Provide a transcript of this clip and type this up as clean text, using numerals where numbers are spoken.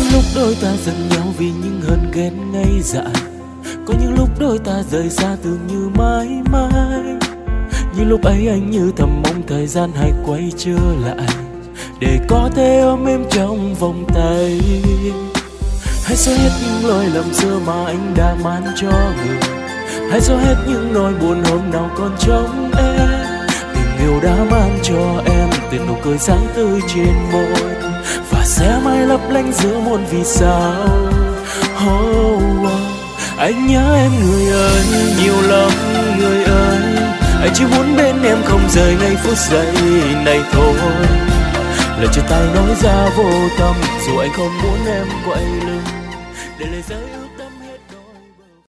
những lúc đôi ta giận nhau vì những hờn ghen ngây dại, có những lúc đôi ta rời xa tưởng như mãi mãi. Những lúc ấy anh như thầm mong thời gian hãy quay trở lại, để có thể ôm em trong vòng tay. Hãy xóa hết những lỗi lầm xưa mà anh đã mang cho người, hãy xóa hết những nỗi buồn hôm nào còn trong em. Tình yêu đã mang cho em từ nụ cười sáng tươi trên môi, và sẽ mãi lấp lánh giữa muôn vì sao. Anh nhớ em người ơi, nhiều lắm người ơi. Anh chỉ muốn bên em không rời ngay phút giây này thôi. Lời chia tay nói ra vô tâm, dù anh không muốn em quay lưng để lời rơi